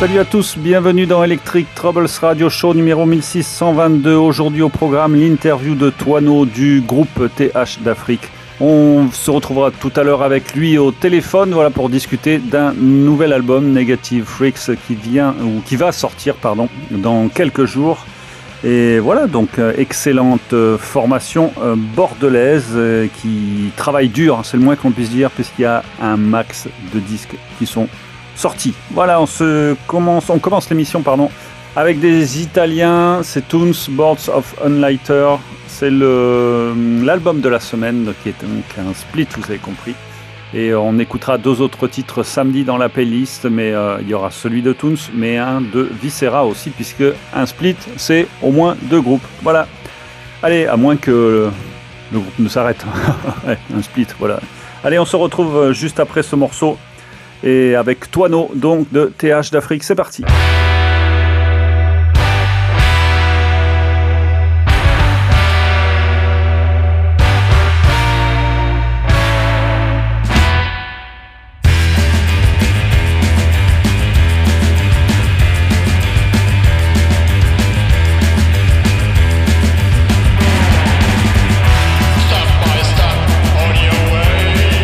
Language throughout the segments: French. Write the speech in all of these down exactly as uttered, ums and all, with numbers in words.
Salut à tous, bienvenue dans Electric Troubles Radio Show numéro mille six cent vingt-deux. Aujourd'hui au programme, l'interview de Toineau du groupe T H d'Afrique. On se retrouvera tout à l'heure avec lui au téléphone, voilà, pour discuter d'un nouvel album, Negative Freaks, qui vient ou qui va sortir, pardon, dans quelques jours. Et voilà, donc euh, excellente euh, formation euh, bordelaise euh, qui travaille dur, c'est le moins qu'on puisse dire, puisqu'il y a un max de disques qui sont sortis. Voilà, on se commence, on commence l'émission, pardon, avec des Italiens. C'est Toons, Boards of Unlighter. C'est le l'album de la semaine, qui est donc un split, vous avez compris. Et on écoutera deux autres titres samedi dans la playlist, mais euh, il y aura celui de Toons, mais un de Viscera aussi, puisque un split, c'est au moins deux groupes. Voilà. Allez, à moins que le, le groupe ne s'arrête. Ouais, un split, voilà. Allez, on se retrouve juste après ce morceau, et avec Toineau, donc de T H d'Afrique. C'est parti.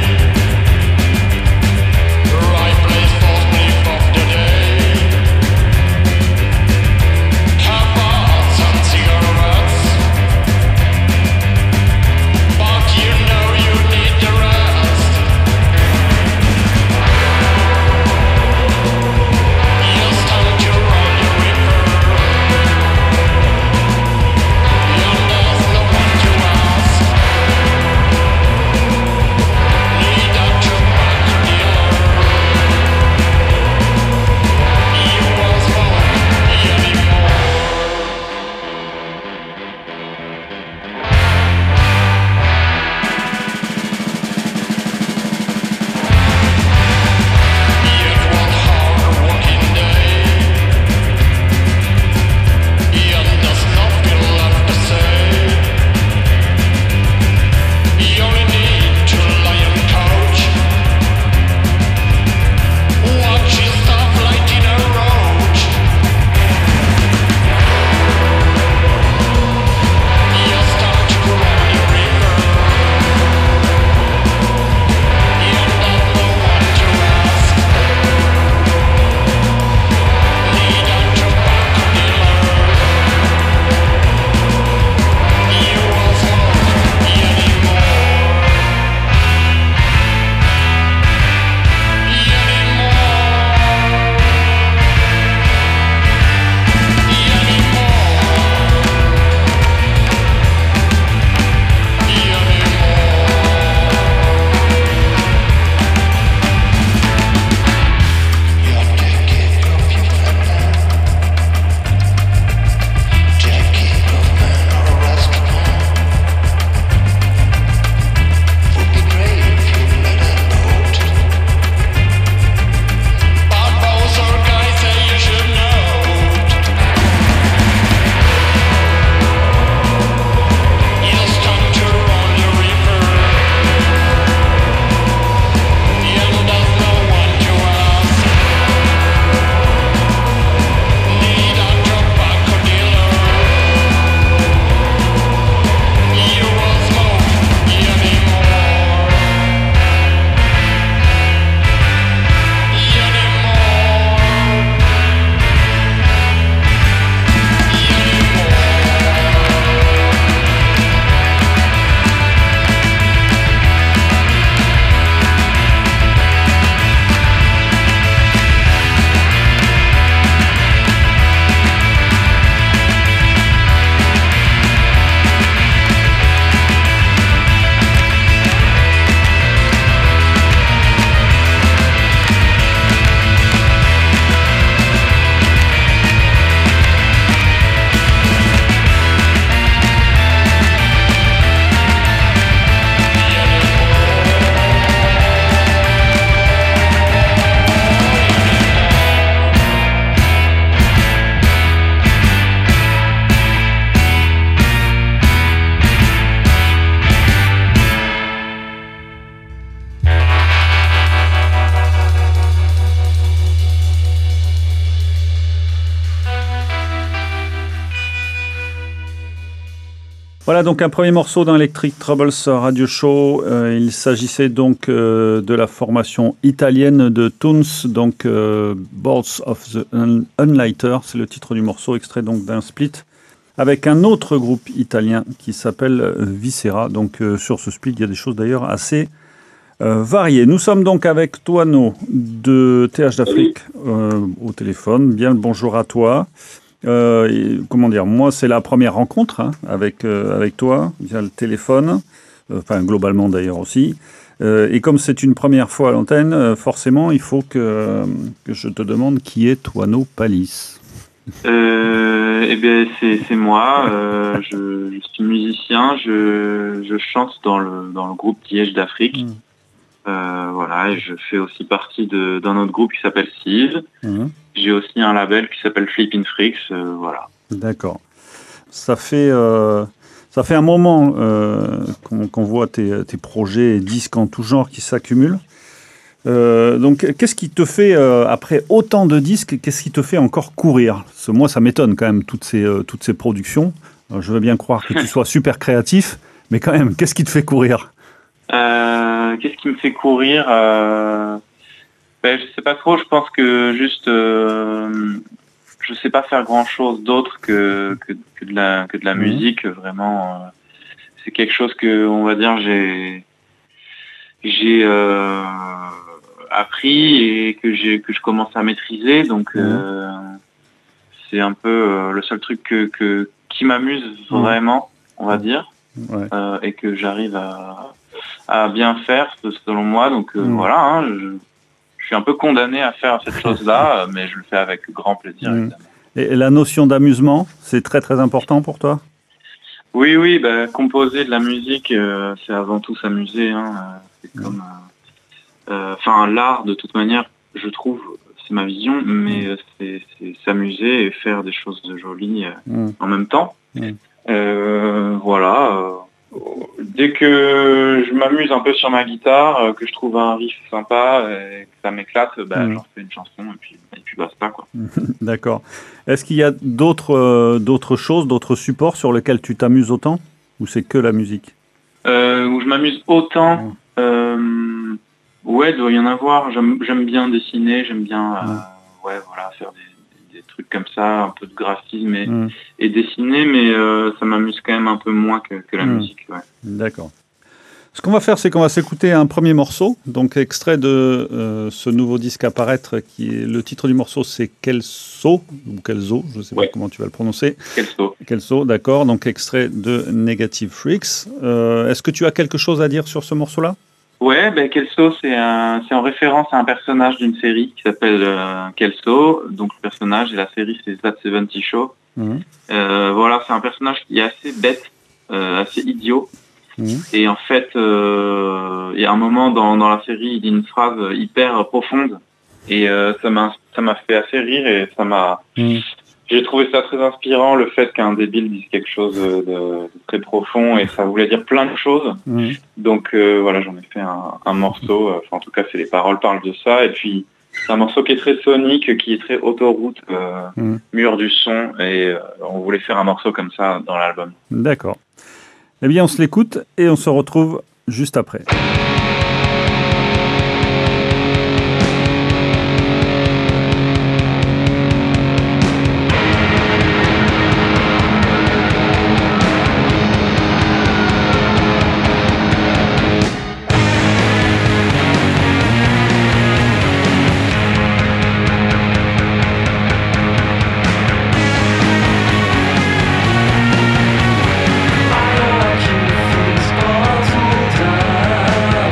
Right place, false belief of the day. Voilà donc un premier morceau dans Electric Troubles Radio Show. Euh, il s'agissait donc euh, de la formation italienne de Toons, donc euh, Boards of the Un- Unlighter, c'est le titre du morceau, extrait donc d'un split avec un autre groupe italien qui s'appelle euh, Viscera. Donc euh, sur ce split, il y a des choses d'ailleurs assez euh, variées. Nous sommes donc avec Toano de T H d'Afrique euh, au téléphone. Bien le bonjour à toi. Euh, et, comment dire, moi c'est la première rencontre hein, avec, euh, avec toi via le téléphone, euh, enfin globalement d'ailleurs aussi. Euh, et comme c'est une première fois à l'antenne, euh, forcément il faut que, que je te demande qui est Toano Palis. Euh, eh bien, c'est, c'est moi. Euh, je, je suis musicien. Je, je chante dans le, dans le groupe T H d'Afrique. Mmh. Euh, voilà, et je fais aussi partie de, d'un autre groupe qui s'appelle Sieve. Mmh. J'ai aussi un label qui s'appelle Flippin' Freaks. Euh, voilà. D'accord. Ça fait, euh, ça fait un moment euh, qu'on, qu'on voit tes, tes projets et disques en tout genre qui s'accumulent. Euh, donc, qu'est-ce qui te fait, euh, après autant de disques, qu'est-ce qui te fait encore courir ? Parce que moi, ça m'étonne quand même, toutes ces, euh, toutes ces productions. Alors, je veux bien croire que tu sois super créatif, mais quand même, qu'est-ce qui te fait courir ? euh, Qu'est-ce qui me fait courir euh... ben, Je sais pas trop, je pense que juste... Euh... Je sais pas faire grand-chose d'autre que, que, que de la, que de la mmh. musique, vraiment. Euh... C'est quelque chose que, on va dire, j'ai... J'ai... Euh... appris et que j'ai que je commence à maîtriser, donc mmh. euh, c'est un peu euh, le seul truc que, que qui m'amuse vraiment, on va dire, ouais. euh, et que j'arrive à à bien faire selon moi. Donc euh, mmh. voilà, hein, je, je suis un peu condamné à faire cette chose-là, mais je le fais avec grand plaisir. Mmh. Évidemment. Et la notion d'amusement, c'est très très important pour toi ? Oui, oui, bah, composer de la musique, euh, c'est avant tout s'amuser. Hein, c'est mmh. comme euh, Enfin, euh, l'art, de toute manière, je trouve, c'est ma vision, mais mmh. c'est, c'est s'amuser et faire des choses jolies euh, mmh. en même temps. Mmh. Euh, voilà. Euh, dès que je m'amuse un peu sur ma guitare, euh, que je trouve un riff sympa et que ça m'éclate, bah, mmh. j'en fais une chanson et puis, et puis basta, quoi. D'accord. Est-ce qu'il y a d'autres, euh, d'autres choses, d'autres supports sur lesquels tu t'amuses autant ? Ou c'est que la musique ? euh, Où je m'amuse autant mmh. euh, Ouais, il doit y en avoir. J'aime, j'aime bien dessiner, j'aime bien euh, ouais. Ouais, voilà, faire des, des, des trucs comme ça, un peu de graphisme et, mm. et dessiner, mais euh, ça m'amuse quand même un peu moins que, que la mm. musique. Ouais. D'accord. Ce qu'on va faire, c'est qu'on va s'écouter un premier morceau, donc extrait de euh, ce nouveau disque à paraître, qui est, le titre du morceau c'est Kelso, ou Kelso, je ne sais ouais. pas comment tu vas le prononcer. Kelso. Kelso, d'accord, donc extrait de Negative Freaks. Euh, est-ce que tu as quelque chose à dire sur ce morceau-là ? Ouais, ben Kelso, c'est un, c'est en référence à un personnage d'une série qui s'appelle euh, Kelso. Donc le personnage et la série, c'est That seventies Show. Mmh. Euh, voilà, c'est un personnage qui est assez bête, euh, assez idiot. Mmh. Et en fait, euh, il y a un moment dans, dans la série, il dit une phrase hyper profonde. Et euh, ça m'a, ça m'a fait assez rire et ça m'a... Mmh. J'ai trouvé ça très inspirant, le fait qu'un débile dise quelque chose de, de très profond, et ça voulait dire plein de choses. Mmh. Donc euh, voilà, j'en ai fait un, un morceau, enfin en tout cas c'est les paroles parlent de ça, et puis c'est un morceau qui est très sonique, qui est très autoroute, euh, mmh. mur du son, et euh, on voulait faire un morceau comme ça dans l'album. D'accord. Eh bien on se l'écoute et on se retrouve juste après. I want you to fix all too tight.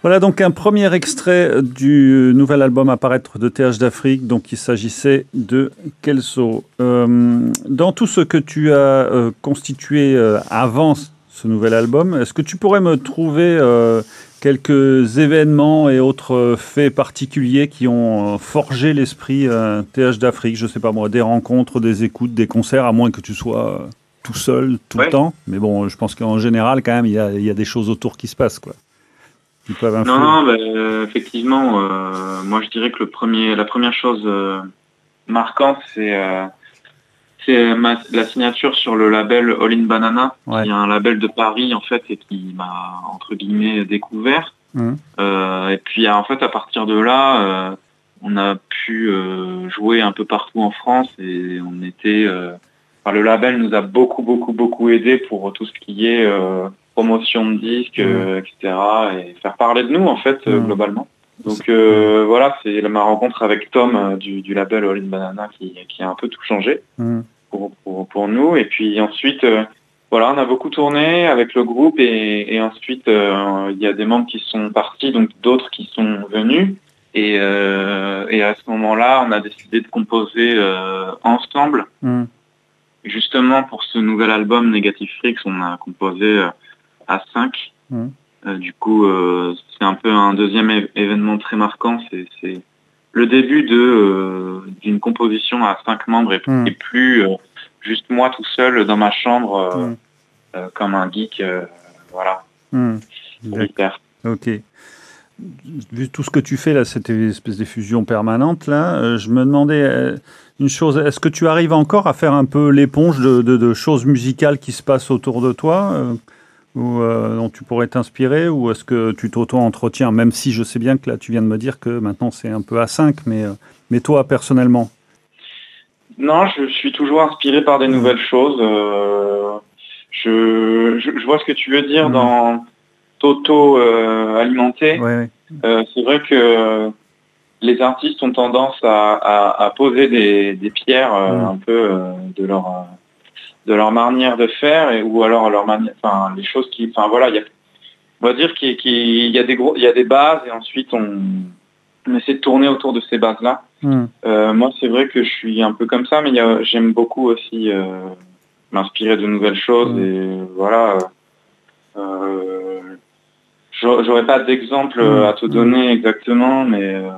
Voilà donc un premier extrait du nouvel album à paraître de T H d'Afrique. Donc il s'agissait de Kelso. Euh, dans tout ce que tu as euh, constitué euh, avant ce nouvel album, est-ce que tu pourrais me trouver euh, quelques événements et autres faits particuliers qui ont forgé l'esprit euh, T H d'Afrique? Je ne sais pas moi, des rencontres, des écoutes, des concerts, à moins que tu sois euh, tout seul tout ouais. le temps. Mais bon, je pense qu'en général, quand même, il y a, il y a des choses autour qui se passent, quoi. Non, non, bah, euh, effectivement, euh, moi je dirais que le premier, la première chose euh, marquante, c'est euh, c'est la signature sur le label All in Banana, ouais. qui est un label de Paris en fait et qui m'a entre guillemets découvert. Mmh. Euh, et puis en fait à partir de là, euh, on a pu euh, jouer un peu partout en France et on était, euh, enfin, le label nous a beaucoup beaucoup beaucoup aidé pour tout ce qui est euh, promotion de disques, mmh. euh, et cetera. Et faire parler de nous, en fait, mmh. euh, globalement. Donc euh, mmh. voilà, c'est ma rencontre avec Tom euh, du, du label All in Banana qui, qui a un peu tout changé mmh. pour, pour, pour nous. Et puis ensuite, euh, voilà, on a beaucoup tourné avec le groupe et, et ensuite, euh, il y a des membres qui sont partis, donc d'autres qui sont venus. Et, euh, et à ce moment-là, on a décidé de composer euh, ensemble. Mmh. Justement, pour ce nouvel album, Negative Freaks, on a composé... Euh, à cinq. Mmh. Euh, du coup, euh, c'est un peu un deuxième é- événement très marquant. C'est, c'est le début de, euh, d'une composition à cinq membres et, mmh. et plus euh, juste moi tout seul dans ma chambre euh, mmh. euh, comme un geek. Euh, voilà. Mmh. D'accord. Ok. Vu tout ce que tu fais là, cette espèce d'effusion permanente là, euh, je me demandais euh, une chose. Est-ce que tu arrives encore à faire un peu l'éponge de, de, de choses musicales qui se passent autour de toi euh, ou euh, dont tu pourrais t'inspirer, ou est-ce que tu t'auto-entretiens, même si je sais bien que là tu viens de me dire que maintenant c'est un peu à cinq, mais, euh, mais toi personnellement? Non, je suis toujours inspiré par des mmh. nouvelles choses. Euh, je, je, je vois ce que tu veux dire mmh. dans t'auto-alimenter. Euh, ouais, ouais. euh, c'est vrai que les artistes ont tendance à, à, à poser des, des pierres euh, mmh. un peu euh, de leur... Euh, de leur manière de faire et ou alors leur manière, enfin les choses qui, enfin voilà, il y a, on va dire qu'il, qu'il y a des gros, il y a des bases et ensuite on, on essaie de tourner autour de ces bases là. Mm. Euh, moi c'est vrai que je suis un peu comme ça, mais il y a, j'aime beaucoup aussi euh, m'inspirer de nouvelles choses mm. et voilà. Euh, j'aurais pas d'exemple mm. à te donner mm. exactement, mais euh,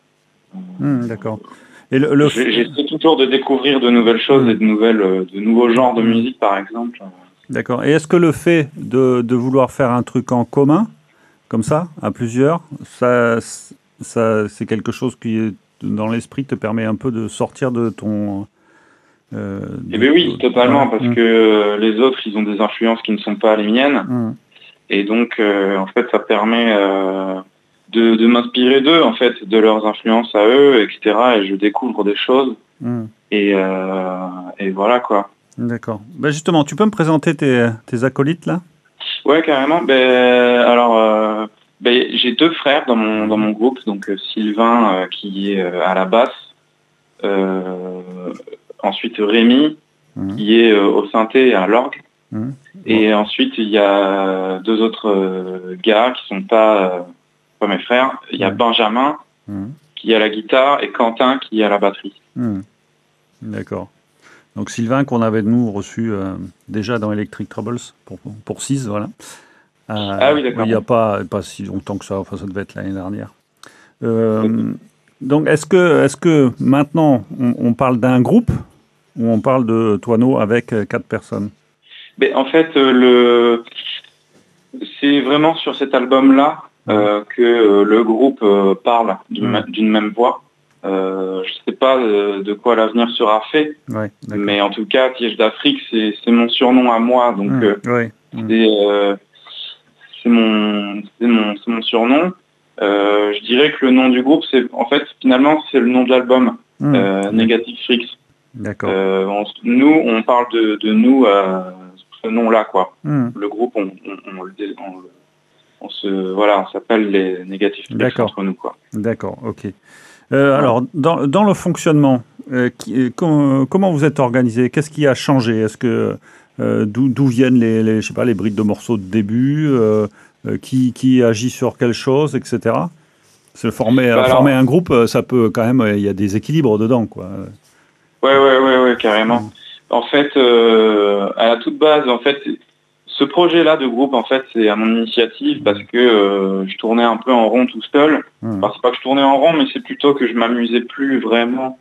mm, d'accord. Et le, le... J'essaie toujours de découvrir de nouvelles choses mmh. et de, nouvelles, de nouveaux genres de musique, par exemple. D'accord. Et est-ce que le fait de, de vouloir faire un truc en commun, comme ça, à plusieurs, ça, ça, c'est quelque chose qui, dans l'esprit, te permet un peu de sortir de ton... Euh, de, eh bien oui, totalement, parce mmh. que les autres, ils ont des influences qui ne sont pas les miennes. Mmh. Et donc, euh, en fait, ça permet... Euh, De, de m'inspirer d'eux, en fait, de leurs influences à eux, et cetera. Et je découvre des choses. Mm. Et, euh, et voilà, quoi. D'accord. Ben justement, tu peux me présenter tes, tes acolytes, là? Ouais, carrément. Ben, alors, euh, ben, j'ai deux frères dans mon, dans mon groupe. Donc, Sylvain, euh, qui est euh, à la basse. Euh, ensuite, Rémi, mm. qui est euh, au synthé et à l'orgue. Mm. Et bon. Ensuite, il y a deux autres euh, gars qui sont pas... Euh, pas mes frères. Il y a mmh. Benjamin mmh. qui est à la guitare et Quentin qui est à la batterie. Mmh. D'accord. Donc Sylvain qu'on avait de nous reçu euh, déjà dans Electric Troubles pour, pour six, voilà. Euh, ah oui, d'accord. Il n'y a pas, pas si longtemps que ça, enfin ça devait être l'année dernière. Euh, donc est-ce que, est-ce que maintenant on, on parle d'un groupe ou on parle de Toineau avec quatre personnes? Mais en fait, euh, le... c'est vraiment sur cet album-là Euh, que euh, le groupe euh, parle d'une, mmh. d'une même voix. Euh, je ne sais pas de, de quoi l'avenir sera fait, ouais, mais en tout cas, T H d'Afrique, c'est, c'est mon surnom à moi, donc mmh. Euh, ouais. mmh. c'est, euh, c'est, mon, c'est, mon, c'est mon surnom. Euh, je dirais que le nom du groupe, c'est en fait, finalement, c'est le nom de l'album, mmh. euh, Negative Freaks. D'accord. Euh, on, nous, on parle de, de nous, euh, ce nom-là, quoi. Mmh. Le groupe, on, on, on, on le... On, On se, voilà, on s'appelle les Negative Freaks entre nous, quoi. D'accord, ok. Euh, ouais. Alors, dans, dans le fonctionnement, euh, qui, com, comment vous êtes organisé? Qu'est-ce qui a changé? Est-ce que euh, d'où, d'où viennent les, les, je sais pas, les brides de morceaux de début? euh, euh, qui, qui agit sur quelle chose, et cetera. C'est former, bah former alors, un groupe, ça peut quand même, il y a des équilibres dedans, quoi. Ouais, ouais, ouais, ouais, carrément. Mmh. En fait, euh, à la toute base, en fait, ce projet-là de groupe, en fait, c'est à mon initiative parce que euh, je tournais un peu en rond tout seul. Mmh. Enfin, c'est pas que je tournais en rond, mais c'est plutôt que je m'amusais plus vraiment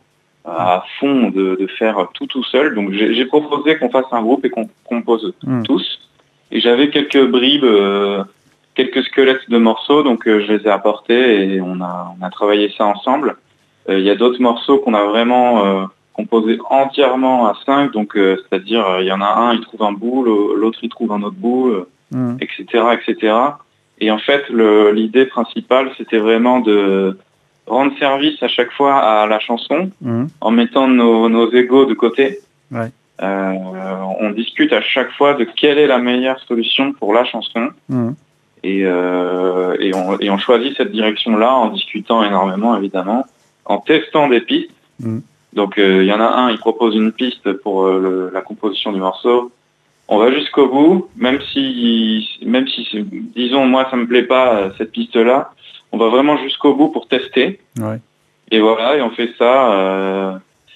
à fond de, de faire tout tout seul. Donc, j'ai, j'ai proposé qu'on fasse un groupe et qu'on compose mmh. tous. Et j'avais quelques bribes, euh, quelques squelettes de morceaux, donc euh, je les ai apportés et on a, on a travaillé ça ensemble. Il euh, y a d'autres morceaux qu'on a vraiment euh, composés entièrement à cinq, donc euh, c'est-à-dire il euh, y en a un, il trouve un bout, l'autre il trouve un autre bout, euh, mmh. et cetera, et cetera. Et en fait, le, l'idée principale, c'était vraiment de rendre service à chaque fois à la chanson, mmh. en mettant nos, nos égos de côté. Ouais. Euh, on discute à chaque fois de quelle est la meilleure solution pour la chanson. Mmh. Et, euh, et, on, et on choisit cette direction-là en discutant énormément, évidemment, en testant des pistes. Mmh. Donc, il euh, y en a un, il propose une piste pour euh, le, la composition du morceau. On va jusqu'au bout, même si, même si, disons, moi, ça me plaît pas, cette piste-là. On va vraiment jusqu'au bout pour tester. Ouais. Et voilà, et on fait ça euh,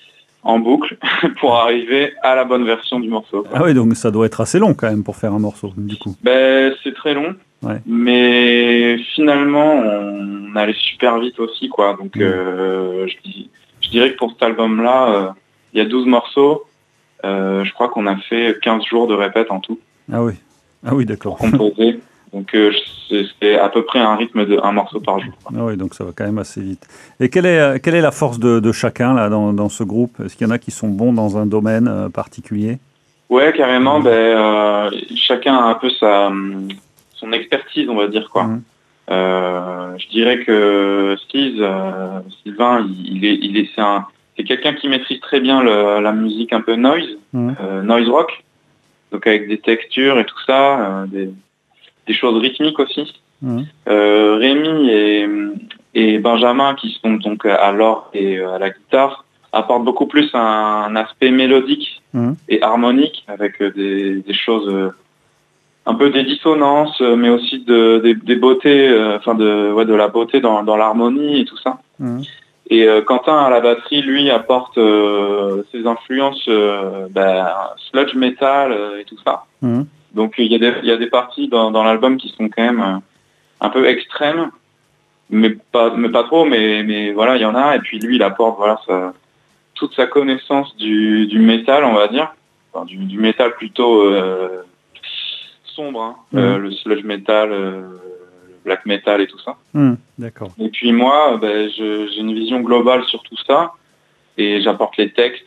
en boucle pour arriver à la bonne version du morceau, quoi. Ah oui, donc ça doit être assez long quand même pour faire un morceau, du coup. Ben, c'est très long. Ouais. Mais finalement, on allait super vite aussi, quoi. Donc, mmh. euh, je, je dirais que pour cet album-là, euh, il y a douze morceaux. Euh, je crois qu'on a fait quinze jours de répète en tout. Ah oui, ah oui, d'accord. Pour composer. Donc, euh, c'est, c'est à peu près un rythme de un morceau par jour, quoi. Ah oui, donc ça va quand même assez vite. Et quelle est, quelle est la force de, de chacun là, dans, dans ce groupe? Est-ce qu'il y en a qui sont bons dans un domaine euh, particulier? Ouais, carrément. Mmh. Ben, euh, chacun a un peu sa... son expertise, on va dire, quoi. Mmh. Euh, je dirais que Steve, euh, Sylvain, il, il est, il est, c'est un, c'est quelqu'un qui maîtrise très bien le, la musique un peu noise, mmh. euh, noise rock, donc avec des textures et tout ça, euh, des, des choses rythmiques aussi. Mmh. Euh, Rémi et, et Benjamin, qui sont donc à l'orgue et à la guitare, apportent beaucoup plus un, un aspect mélodique mmh. et harmonique, avec des, des choses... Euh, un peu des dissonances, mais aussi de, des, des beautés, euh, enfin de, ouais, de la beauté dans, dans l'harmonie et tout ça. Mmh. Et euh, Quentin à la batterie, lui, apporte euh, ses influences euh, ben, sludge metal euh, et tout ça. Mmh. Donc il y a des, il y a des parties dans, dans l'album qui sont quand même euh, un peu extrêmes, mais pas, mais pas trop, mais, mais voilà, il y en a. Et puis lui, il apporte voilà sa, toute sa connaissance du, du métal, on va dire, enfin, du, du métal plutôt euh, sombre, hein. Mmh. euh, le sludge metal, euh, le black metal et tout ça. Mmh, d'accord. Et puis moi, ben, je, j'ai une vision globale sur tout ça et j'apporte les textes.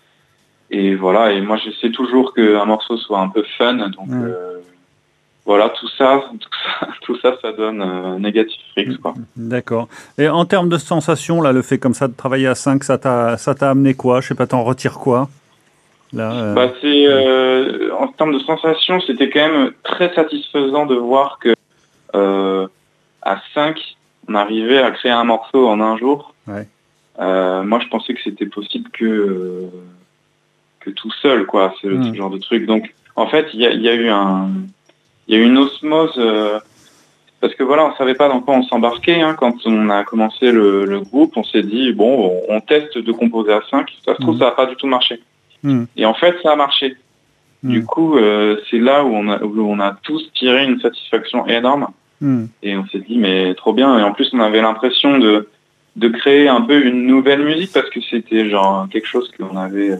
Et voilà, et moi j'essaie toujours qu'un morceau soit un peu fun, donc mmh. euh, voilà, tout ça, tout ça, tout ça, ça donne euh, Negative Freaks, quoi. D'accord. Et en termes de sensations, là, le fait comme ça de travailler à cinq, ça t'a, ça t'a amené quoi? Je sais pas, t'en retires quoi? Là, euh... bah, c'est, euh, en termes de sensations, c'était quand même très satisfaisant de voir que euh, à cinq, on arrivait à créer un morceau en un jour. Ouais. Euh, moi, je pensais que c'était possible que euh, que tout seul, quoi, ce, mmh. ce genre de truc. Donc, en fait, il y a, y a eu un, il y a eu une osmose euh, parce que voilà, on savait pas dans quoi on s'embarquait. Hein, quand on a commencé le, le groupe, on s'est dit bon, on, on teste de composer à cinq. Ça se trouve, mmh. ça n'a pas du tout marché. Mmh. Et en fait, ça a marché. Mmh. Du coup, euh, c'est là où on, a, où on a tous tiré une satisfaction énorme. Mmh. Et on s'est dit, mais trop bien. Et en plus, on avait l'impression de, de créer un peu une nouvelle musique parce que c'était genre quelque chose qu'on avait euh,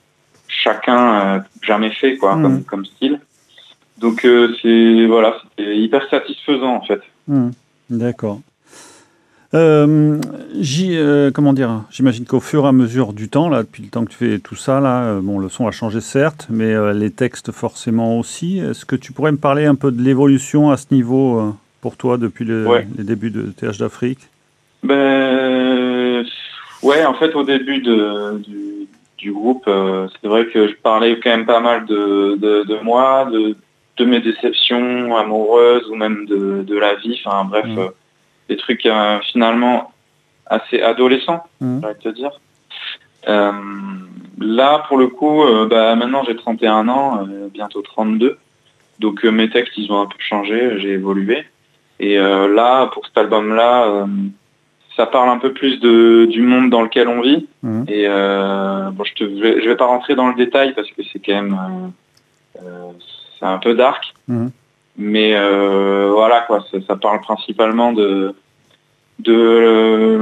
chacun euh, jamais fait, quoi, mmh. comme, comme style. Donc, euh, c'est, voilà, c'était hyper satisfaisant, en fait. Mmh. D'accord. Euh, j'y, euh, comment dire, j'imagine qu'au fur et à mesure du temps, là, depuis le temps que tu fais tout ça, là, euh, bon, le son a changé certes, mais euh, les textes forcément aussi. Est-ce que tu pourrais me parler un peu de l'évolution à ce niveau euh, pour toi depuis le, ouais. les débuts de T H d'Afrique? Ben, ouais, en fait, au début de, du, du groupe, euh, c'est vrai que je parlais quand même pas mal de, de, de moi, de, de mes déceptions amoureuses ou même de, de la vie. Enfin, bref. Mmh. Euh, des trucs euh, finalement assez adolescents, mmh. j'allais te dire. Euh, là, pour le coup, euh, bah, maintenant j'ai trente et un ans, euh, bientôt trente-deux. Donc euh, mes textes, ils ont un peu changé, j'ai évolué. Et euh, là, pour cet album-là, euh, ça parle un peu plus de, du monde dans lequel on vit. Mmh. Et euh, bon, je te, je vais, je vais pas rentrer dans le détail parce que c'est quand même, euh, euh, c'est un peu dark. Mmh. Mais euh, voilà quoi, ça, ça parle principalement de, de euh,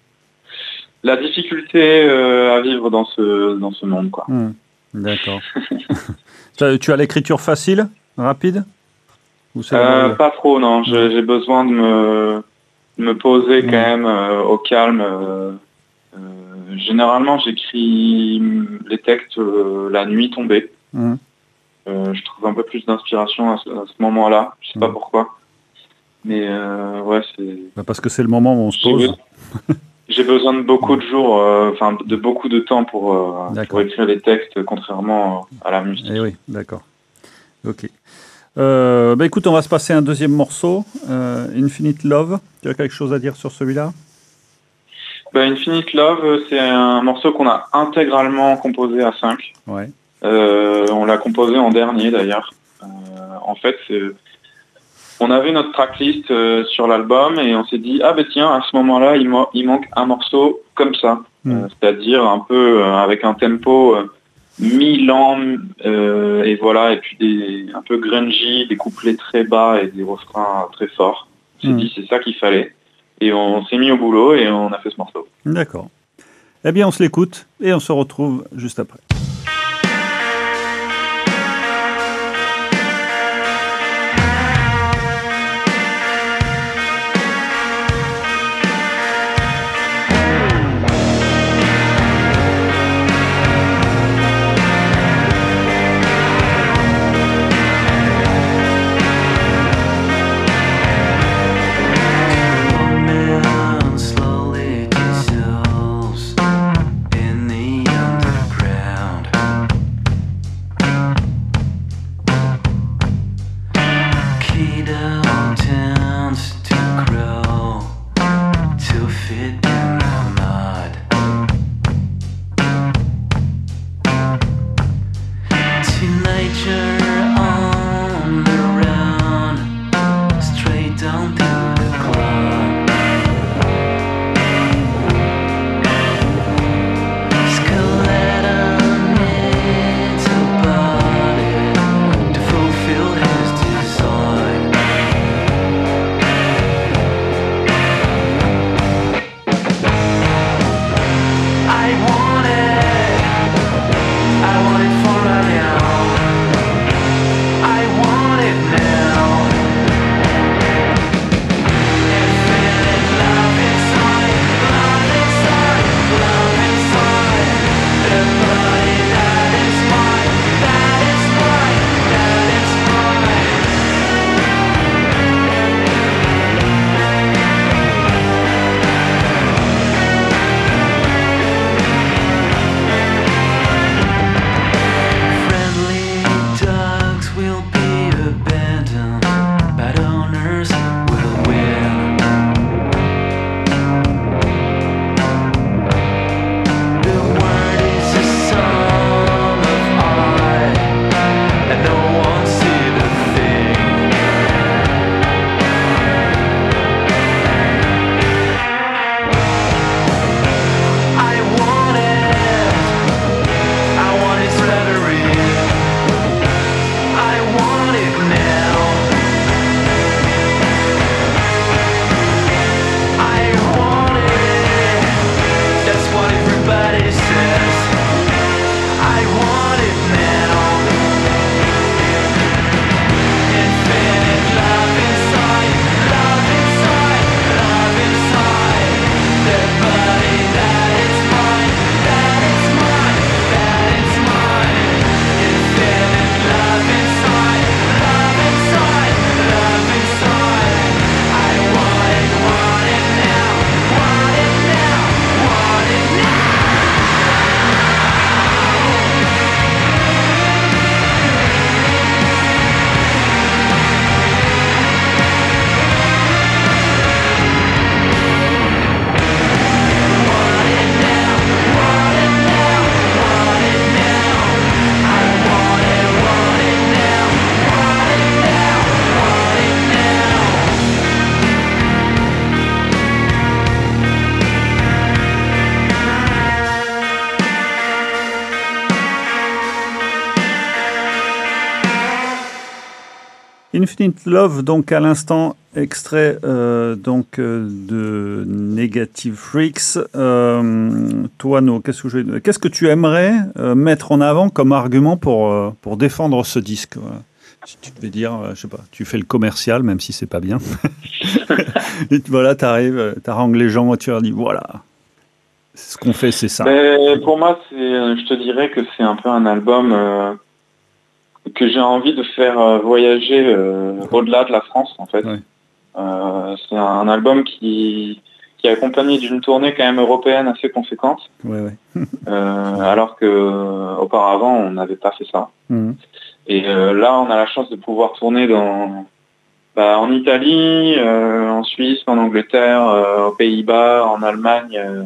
la difficulté euh, à vivre dans ce dans ce monde quoi. Mmh. D'accord. Tu as l'écriture facile, rapide? Ou euh, pas trop, non. Je, j'ai besoin de me, de me poser mmh. quand même euh, au calme. Euh, euh, généralement, j'écris les textes euh, la nuit tombée. Mmh. Euh, je trouve un peu plus d'inspiration à ce, à ce moment-là. Je sais mmh. pas pourquoi. Mais euh, ouais, c'est... Bah parce que c'est le moment où on se pose. J'ai, j'ai besoin de beaucoup de jours, enfin euh, de beaucoup de temps pour, euh, pour écrire les textes, contrairement à la musique. Eh oui, d'accord. Ok. Euh, bah écoute, on va se passer un deuxième morceau, euh, Infinite Love. Tu as quelque chose à dire sur celui-là? bah, Infinite Love, c'est un morceau qu'on a intégralement composé à cinq. Ouais. Euh, on l'a composé en dernier d'ailleurs. Euh, en fait, c'est... on avait notre tracklist euh, sur l'album et on s'est dit ah ben tiens, à ce moment-là, il, mo- il manque un morceau comme ça, mmh. euh, c'est-à-dire un peu euh, avec un tempo euh, mi-lent euh, et voilà, et puis des un peu grungy, des couplets très bas et des refrains très forts. On s'est mmh. dit c'est ça qu'il fallait et on s'est mis au boulot et on a fait ce morceau. D'accord. Eh bien, on se l'écoute et on se retrouve juste après. In the underground Infinite Love, donc à l'instant, extrait euh, donc euh, de Negative Freaks. Euh, Toineau, qu'est-ce que, je, qu'est-ce que tu aimerais euh, mettre en avant comme argument pour, euh, pour défendre ce disque? Voilà. Si tu devais dire, euh, je sais pas, tu fais le commercial, même si c'est pas bien. Et voilà, tu arrives, tu harangues les gens, tu leur dis, voilà, ce qu'on fait, c'est ça. Mais pour moi, c'est, je te dirais que c'est un peu un album euh, que j'ai envie de faire euh, voyager euh, au-delà de la France, en fait. Ouais. Euh, c'est un album qui, qui est accompagné d'une tournée quand même européenne assez conséquente. Ouais, ouais. euh, alors que euh, auparavant, on n'avait pas fait ça. Mmh. Et euh, là, on a la chance de pouvoir tourner dans, bah, en Italie, euh, en Suisse, en Angleterre, euh, aux Pays-Bas, en Allemagne, euh,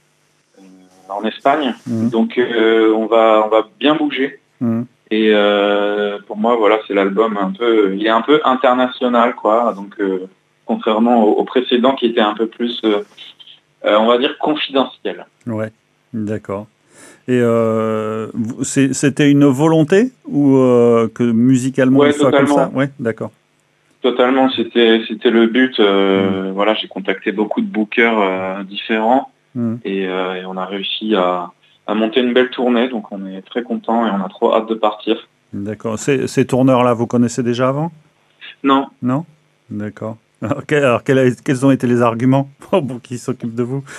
euh, en Espagne. Mmh. Donc, euh, on va, on va bien bouger. Mmh. Et euh, pour moi, voilà, c'est l'album un peu, il est un peu international, quoi. Donc, euh, contrairement au, au précédent qui était un peu plus, euh, euh, on va dire, confidentiel. Ouais, d'accord. Et euh, c'était une volonté ou euh, que musicalement ouais, il soit totalement. comme ça? Ouais, d'accord. Totalement, c'était c'était le but. Euh, mmh. Voilà, j'ai contacté beaucoup de bookers euh, différents mmh. et, euh, et on a réussi à à monter une belle tournée, donc on est très content et on a trop hâte de partir. D'accord. Ces, ces tourneurs-là, vous connaissez déjà avant? Non. Non? D'accord. Alors, quel, alors quel, quels ont été les arguments pour qu'ils s'occupent de vous?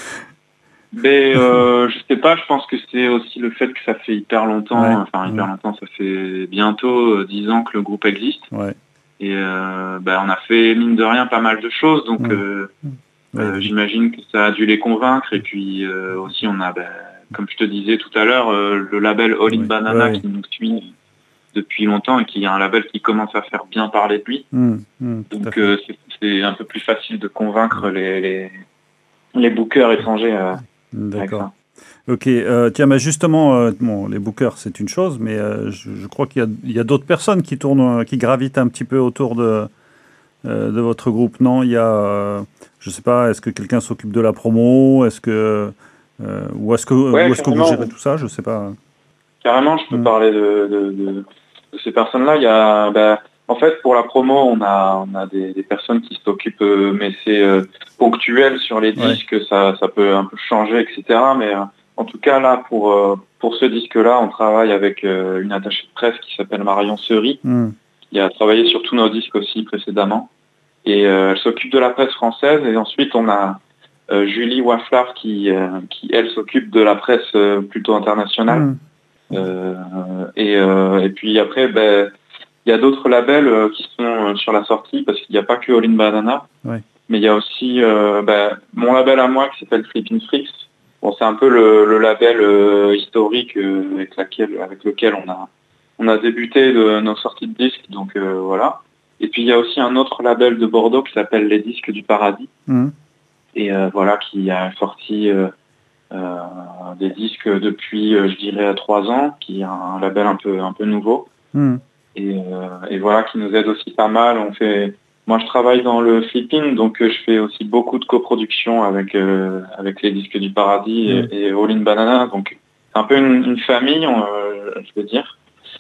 Ben, euh, je sais pas, je pense que c'est aussi le fait que ça fait hyper longtemps, ouais. enfin hyper mmh. longtemps, ça fait bientôt dix ans que le groupe existe. Ouais. Et euh, ben, on a fait, mine de rien, pas mal de choses, donc mmh. euh, ouais, euh, j'imagine que ça a dû les convaincre. Et puis euh, aussi, on a... Ben, comme je te disais tout à l'heure, euh, le label All in oui, Banana oui. qui nous suit depuis longtemps et qui est un label qui commence à faire bien parler de lui. Mmh, mmh, Donc euh, c'est un peu plus facile de convaincre les, les, les bookers étrangers. Euh, D'accord. Ok, euh, tiens, mais justement, euh, bon, les bookers c'est une chose, mais euh, je, je crois qu'il y a, a d'autres personnes qui tournent, qui gravitent un petit peu autour de, euh, de votre groupe, non? Il y a, euh, je sais pas, est-ce que quelqu'un s'occupe de la promo? Est-ce que Euh, ou est-ce que, ouais, où est-ce que vous gérez tout ça? Je sais pas. Carrément, je peux mmh. parler de, de, de, de ces personnes-là. Il y a, ben, en fait, pour la promo, on a, on a des, des personnes qui s'occupent, euh, mais c'est euh, ponctuel sur les disques, ouais. ça, ça peut un peu changer, et cetera. Mais euh, en tout cas, là, pour, euh, pour ce disque-là, on travaille avec euh, une attachée de presse qui s'appelle Marion Seri, mmh. qui a travaillé sur tous nos disques aussi précédemment. Et euh, elle s'occupe de la presse française. Et ensuite, on a Euh, Julie Wafflar qui, euh, qui elle s'occupe de la presse euh, plutôt internationale. Mmh. Euh, et, euh, et puis après, ben, il y a d'autres labels euh, qui sont sur la sortie parce qu'il n'y a pas que All in Banana, ouais. mais il y a aussi euh, ben, mon label à moi qui s'appelle Flipping Freaks. Bon, c'est un peu le, le label euh, historique euh, avec, laquelle, avec lequel on a, on a débuté de nos sorties de disques, donc euh, voilà. Et puis il y a aussi un autre label de Bordeaux qui s'appelle Les Disques du Paradis. Mmh. Et euh, voilà, qui a sorti euh, euh, des disques depuis, euh, je dirais, trois ans, qui est un label un peu un peu nouveau. Mm. Et, euh, et voilà, qui nous aide aussi pas mal. On fait, moi, je travaille dans le flipping, donc euh, je fais aussi beaucoup de coproduction avec euh, avec les disques du Paradis mm. et, et All in Banana. Donc, c'est un peu une, une famille, euh, je veux dire.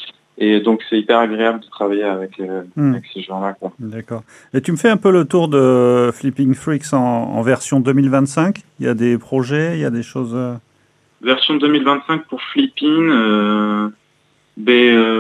Et donc, c'est hyper agréable de travailler avec, euh, mmh. avec ces gens-là. D'accord. Et tu me fais un peu le tour de Flipping Freaks en, en version deux mille vingt-cinq? Il y a des projets, il y a des choses... Euh... Version deux mille vingt-cinq pour Flipping, euh, ben,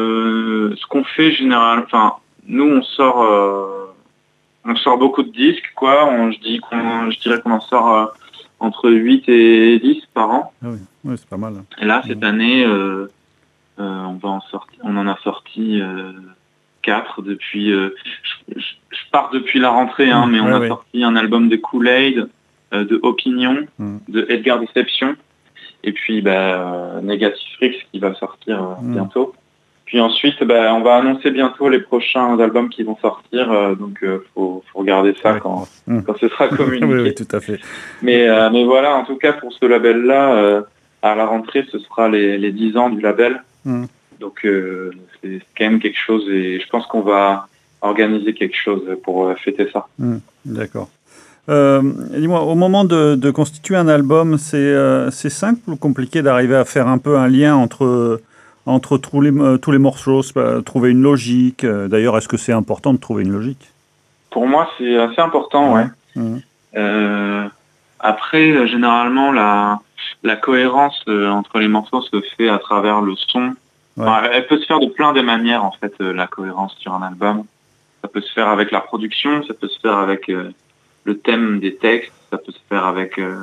euh, ce qu'on fait généralement... Enfin, nous, on sort, euh, on sort beaucoup de disques, quoi. On, je, dis qu'on, je dirais qu'on en sort euh, entre huit et dix par an. Ah oui, oui c'est pas mal. Et là, cette mmh. année... Euh, Euh, on va en sortir, on en a sorti euh, quatre depuis. Euh, je, je, je pars depuis la rentrée, hein, mmh, mais on ouais, a ouais. sorti un album de Kool-Aid, euh, de Opinion, mmh. de Edgar Deception, et puis bah, euh, Negative Freaks qui va sortir euh, mmh. bientôt. Puis ensuite, bah, on va annoncer bientôt les prochains albums qui vont sortir, euh, donc euh, faut, faut regarder ça ouais. quand, mmh. quand ce sera communiqué. oui, oui, tout à fait. Mais, euh, mais voilà, en tout cas pour ce label-là, euh, à la rentrée, ce sera les, les dix ans du label. Mmh. Donc euh, c'est quand même quelque chose et je pense qu'on va organiser quelque chose pour euh, fêter ça. Mmh. D'accord. Euh, dis-moi, au moment de, de constituer un album, c'est euh, c'est simple ou compliqué d'arriver à faire un peu un lien entre, entre tous les, euh, tous les morceaux, euh, trouver une logique. Euh, d'ailleurs, est-ce que c'est important de trouver une logique? Pour moi, c'est assez important, ouais. ouais. Mmh. Euh, après, euh, généralement, la, la cohérence euh, entre les morceaux se fait à travers le son. Ouais. Enfin, elle peut se faire de plein de manières, en fait, euh, la cohérence sur un album. Ça peut se faire avec la production, ça peut se faire avec euh, le thème des textes, ça peut se faire avec euh,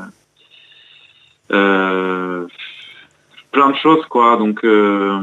euh, plein de choses, quoi. Donc, euh,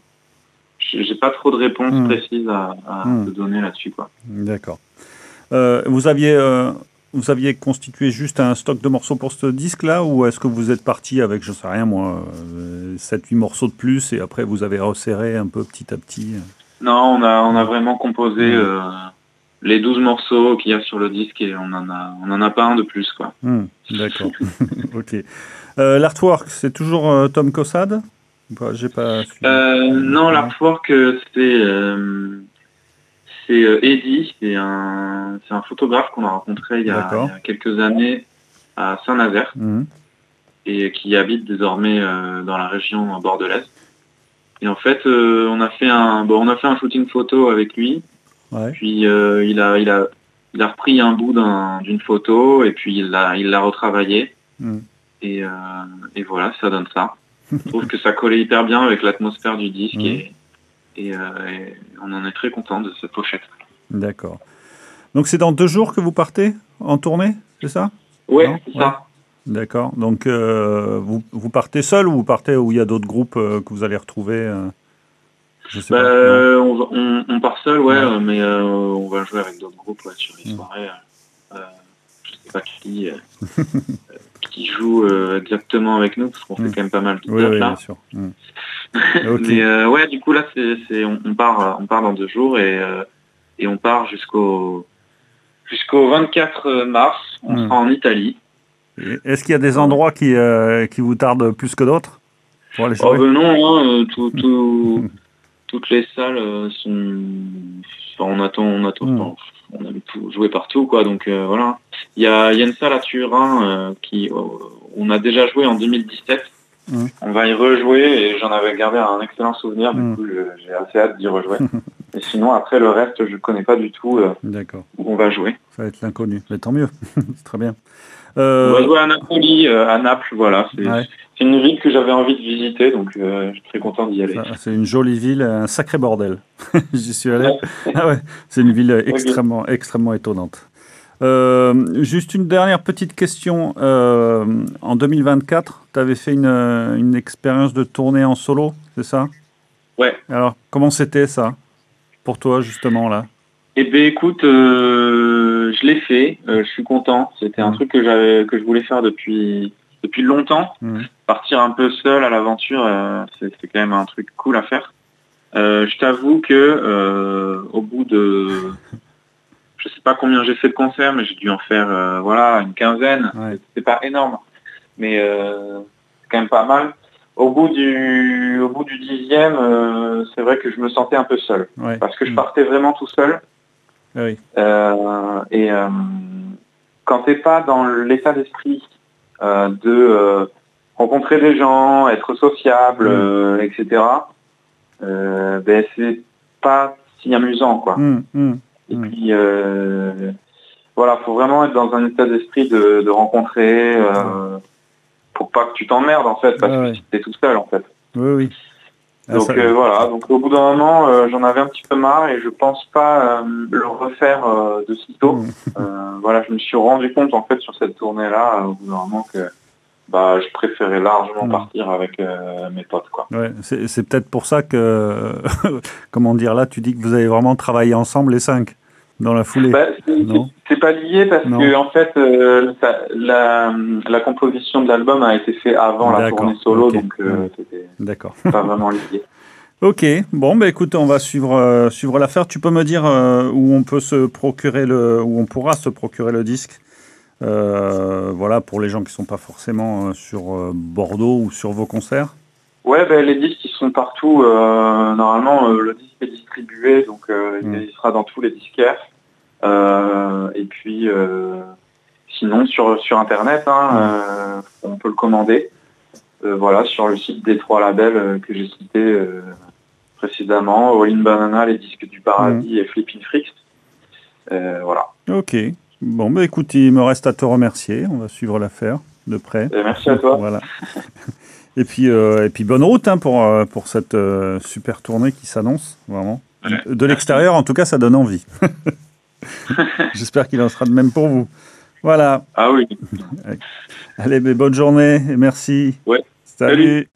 j'ai pas trop de réponses mmh. précises à, à mmh. te donner là-dessus, quoi. D'accord. Euh, vous aviez, euh, vous aviez constitué juste un stock de morceaux pour ce disque-là, ou est-ce que vous êtes parti avec, je sais rien moi, euh, sept huit morceaux de plus et après vous avez resserré un peu petit à petit? Non, on a, on a vraiment composé mmh. euh, les douze morceaux qu'il y a sur le disque et on en a, on en a pas un de plus, quoi. Mmh. D'accord. Ok. Euh, l'artwork, c'est toujours euh, Tom Caussade? Bah, j'ai pas suivi. Euh, non, l'artwork, c'est euh, c'est euh, Eddie, c'est un, c'est un photographe qu'on a rencontré il y a, il y a quelques années à Saint-Nazaire mmh. et qui habite désormais euh, dans la région bordelaise. Et en fait, euh, on a fait un, bon, on a fait un shooting photo avec lui. Ouais. Puis euh, il a, il a, il a repris un bout d'un, d'une photo et puis il l'a, il l'a retravaillé. Mmh. Et, euh, et voilà, ça donne ça. Je trouve que ça collait hyper bien avec l'atmosphère du disque mmh. et, et, euh, et on en est très content de cette pochette. D'accord. Donc c'est dans deux jours que vous partez en tournée, c'est ça? Ouais, non c'est ouais. ça. D'accord. Donc euh, vous, vous partez seul ou vous partez où il y a d'autres groupes euh, que vous allez retrouver euh, je sais bah, pas. Euh, on, on, on part seul, ouais, ouais. mais euh, on va jouer avec d'autres groupes ouais, sur les mmh. soirées. Euh, je sais pas qui. Euh, qui joue euh, exactement avec nous parce qu'on mmh. fait quand même pas mal de oui, dates oui, là. Bien sûr. Mmh. Okay. Mais euh, ouais, du coup là, c'est, c'est on, on part, on part dans deux jours et euh, et on part jusqu'au jusqu'au vingt-quatre mars. On mmh. sera en Italie. Et est-ce qu'il y a des endroits qui euh, qui vous tardent plus que d'autres pour aller oh ben non, hein, tout, tout, toutes les salles sont. Enfin, on attend, on attend. Mmh. On a tout joué partout, quoi. Donc euh, voilà. Il y a, il y a une salle à Turin euh, qui, euh, on a déjà joué en deux mille dix-sept. Mmh. On va y rejouer et j'en avais gardé un excellent souvenir. Du mmh. coup, je, j'ai assez hâte d'y rejouer. Et sinon, après le reste, je connais pas du tout euh, où on va jouer. Ça va être l'inconnu. Mais tant mieux. C'est très bien. Euh... On va jouer à Napoli, euh, à Naples. Voilà. C'est, ouais. c'est une ville que j'avais envie de visiter, donc euh, je suis très content d'y aller. Ça, c'est une jolie ville, un sacré bordel. J'y suis allé. Ouais. Ah ouais. C'est une ville extrêmement, okay. extrêmement étonnante. Euh, juste une dernière petite question. Euh, en deux mille vingt-quatre, tu avais fait une, une expérience de tournée en solo, c'est ça? Ouais. Alors, comment c'était ça pour toi, justement, là? Eh bien, écoute, euh, je l'ai fait. Euh, je suis content. C'était mmh. un truc que, j'avais, que je voulais faire depuis, depuis longtemps. Mmh. Partir un peu seul à l'aventure, euh, c'est, c'est quand même un truc cool à faire. Euh, je t'avoue que euh, au bout de... Je sais pas combien j'ai fait de concerts, mais j'ai dû en faire euh, voilà une quinzaine. Ouais. C'est pas énorme, mais euh, c'est quand même pas mal. Au bout du, au bout du dixième, euh, c'est vrai que je me sentais un peu seul, ouais. parce que je partais vraiment tout seul. Oui. Euh, et euh, quand t'es pas dans l'état d'esprit euh, de euh, rencontrer des gens, être sociable, mmh. euh, et cetera, euh, ben c'est pas si amusant, quoi. Mmh. Mmh. Et puis, euh, voilà, faut vraiment être dans un état d'esprit de, de rencontrer, euh, pour pas que tu t'emmerdes, en fait, parce ah, que ouais. t'es tout seul, en fait. Oui, oui. Ah, donc, euh, voilà, donc au bout d'un moment, euh, j'en avais un petit peu marre et je pense pas euh, le refaire euh, de sitôt. Mmh. Euh, voilà, je me suis rendu compte, en fait, sur cette tournée-là, au bout d'un moment, que bah, je préférais largement mmh. partir avec euh, mes potes, quoi. Ouais, c'est, c'est peut-être pour ça que, comment dire, là, tu dis que vous avez vraiment travaillé ensemble, les cinq, dans la foulée. Bah, c'est, non c'est, c'est pas lié parce non. que, en fait, euh, ça, la, la composition de l'album a été faite avant D'accord. la tournée solo, okay. donc euh, c'était D'accord. pas vraiment lié. Ok, bon, bah, écoute, on va suivre, euh, suivre l'affaire. Tu peux me dire euh, où on peut se procurer le, où on pourra se procurer le disque? Euh, voilà, pour les gens qui ne sont pas forcément euh, sur euh, Bordeaux ou sur vos concerts. Ouais, ben, les disques ils sont partout. Euh, normalement, euh, le disque est distribué, donc euh, mmh. il sera dans tous les disquaires. Euh, et puis, euh, sinon, sur, sur Internet, hein, mmh. euh, on peut le commander. euh, voilà, sur le site des trois labels euh, que j'ai cités euh, précédemment, All in Banana, Les Disques du Paradis mmh. et Flipping Freaks. Euh, voilà. Ok. Bon, bah écoute, il me reste à te remercier. On va suivre l'affaire de près. Et merci à toi. Voilà. Et puis, euh, et puis bonne route hein, pour, euh, pour cette euh, super tournée qui s'annonce, vraiment. Ouais. De l'extérieur, en tout cas, ça donne envie. J'espère qu'il en sera de même pour vous. Voilà. Ah oui. Allez, mais bonne journée et merci. Ouais. Salut. Salut.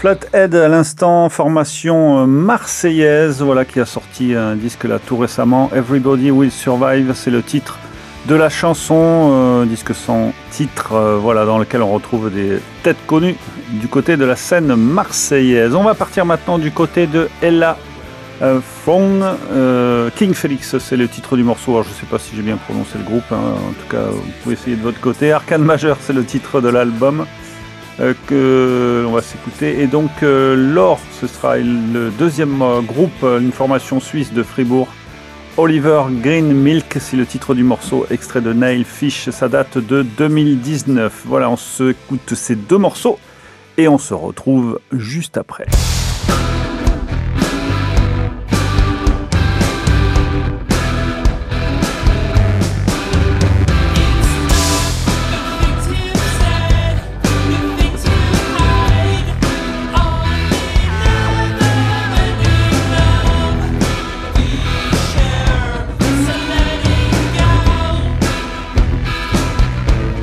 Flathead à l'instant, formation marseillaise, voilà, qui a sorti un disque là tout récemment. Everybody Will Survive, c'est le titre de la chanson, euh, disque sans titre, euh, voilà, dans lequel on retrouve des têtes connues du côté de la scène marseillaise. On va partir maintenant du côté de Ella euh, Fong, euh, King Felix, c'est le titre du morceau. Alors, je ne sais pas si j'ai bien prononcé le groupe, hein. En tout cas, vous pouvez essayer de votre côté. Arcane Majeur, c'est le titre de l'album euh, que on va s'écouter. Et donc, euh, Laure, ce sera le deuxième euh, groupe, une formation suisse de Fribourg. Oliver Green Milk, c'est le titre du morceau, extrait de Nail Fish, ça date de deux mille dix-neuf. Voilà, on se écoute ces deux morceaux et on se retrouve juste après.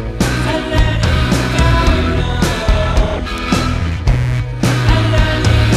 Let it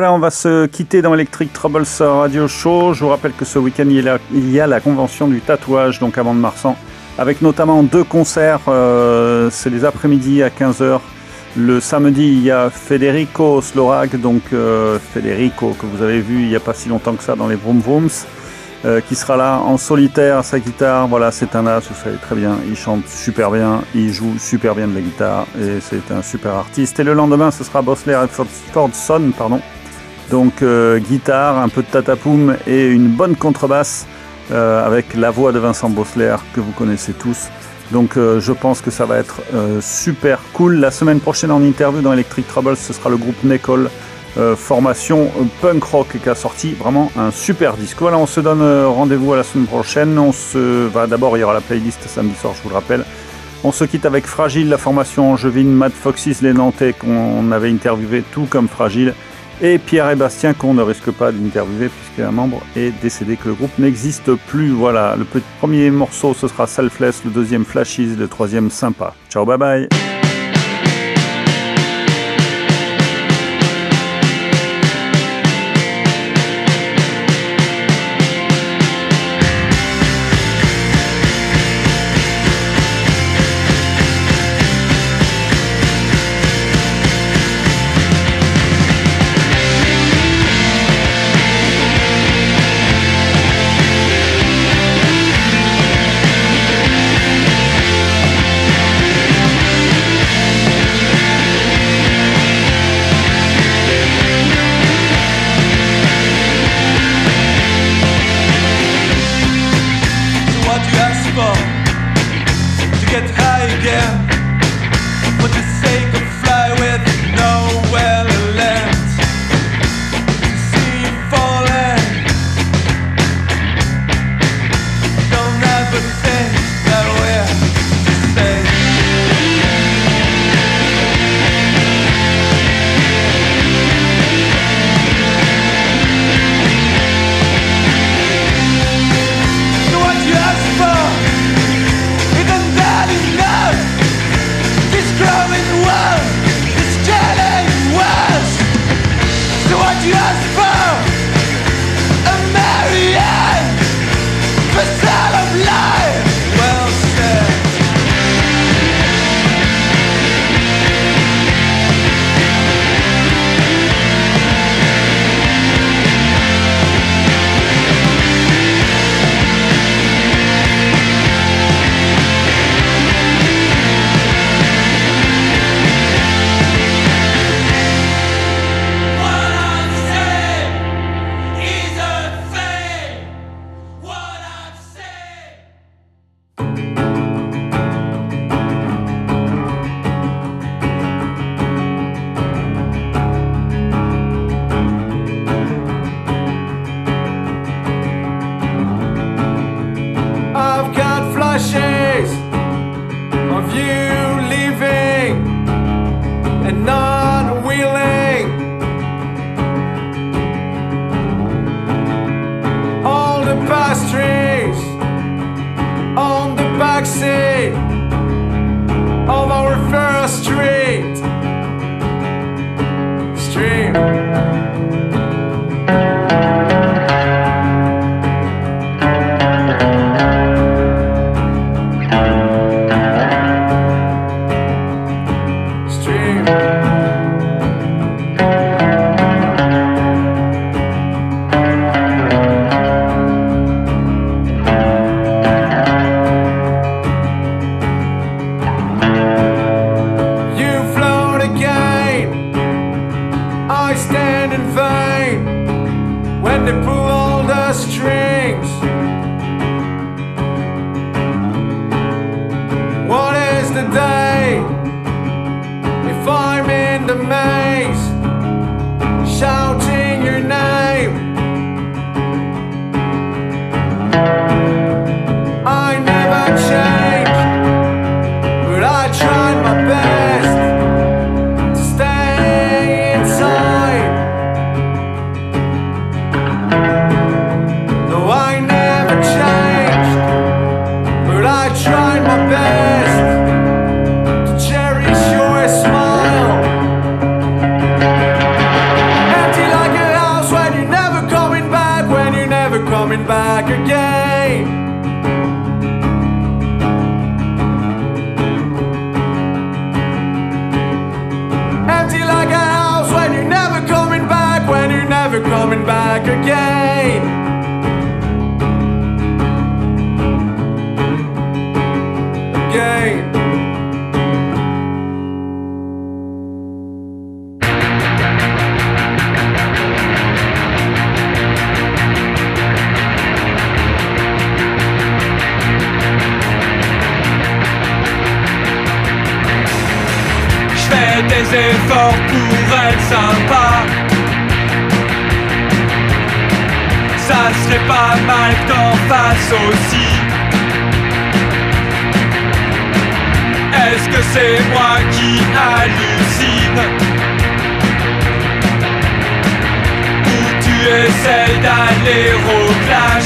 Voilà, on va se quitter dans Electric Troubles Radio Show. Je vous rappelle que ce week-end, il y a la, il y a la convention du tatouage, donc à Mont-de-Marsan, avec notamment deux concerts. Euh, c'est les après-midi à quinze heures. Le samedi, il y a Federico Slorak, donc euh, Federico, que vous avez vu il n'y a pas si longtemps que ça dans les Vroom Vrooms, euh, qui sera là en solitaire à sa guitare. Voilà, c'est un as, vous savez très bien, il chante super bien, il joue super bien de la guitare, et c'est un super artiste. Et le lendemain, ce sera Bossler et Fordson, pardon. Donc euh, guitare, un peu de tatapoum et une bonne contrebasse euh, avec la voix de Vincent Bossler que vous connaissez tous. Donc euh, je pense que ça va être euh, super cool. La semaine prochaine en interview dans Electric Troubles, ce sera le groupe Necol, euh, formation euh, punk rock, qui a sorti vraiment un super disque. Voilà, on se donne euh, rendez-vous à la semaine prochaine. On se va d'abord, il y aura la playlist samedi soir, je vous le rappelle. On se quitte avec Fragile, la formation angevine, Mad Foxes, les Nantais qu'on avait interviewé tout comme Fragile. Et Pierre et Bastien qu'on ne risque pas d'interviewer puisqu'un membre est décédé, que le groupe n'existe plus. Voilà, le petit premier morceau ce sera Selfless, le deuxième Flashes, le troisième Sympa. Ciao, bye bye. Empty like a back again. Again. J'fais des efforts pour être sympa. Ça serait pas mal que t'en fasses aussi. Est-ce que c'est moi qui hallucine, ou tu essayes d'aller au clash?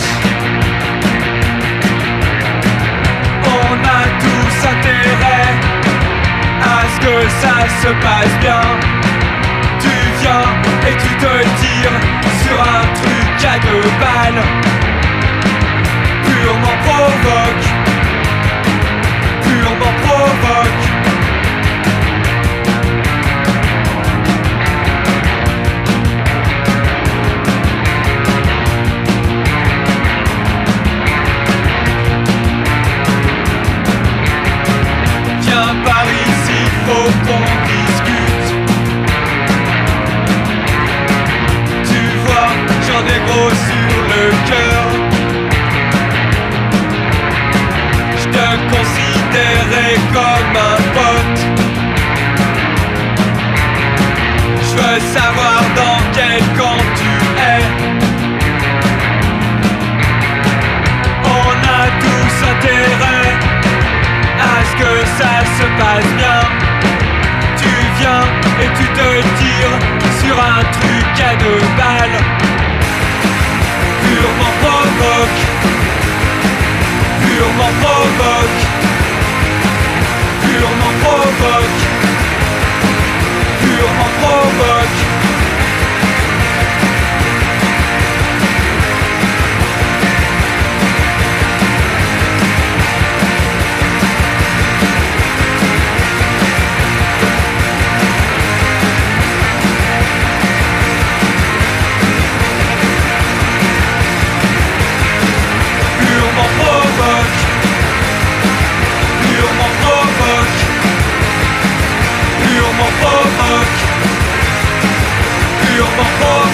On a tous intérêt à ce que ça se passe bien. Tu viens et tu te tires sur un truc à deux balles, purement provoque, purement provoque. Viens par ici, faut qu'on discute. Tu vois, j'en ai gros sur le cœur. Je te considérais comme un pote. Je veux savoir dans quel camp tu es. On a tous intérêt à ce que ça se passe bien. Tu viens et tu te tires sur un truc à deux balles, purement provoque, purement provoque, purement provoque, purement provoque. Purement provoque, purement provoque, purement provoque, purement provoque.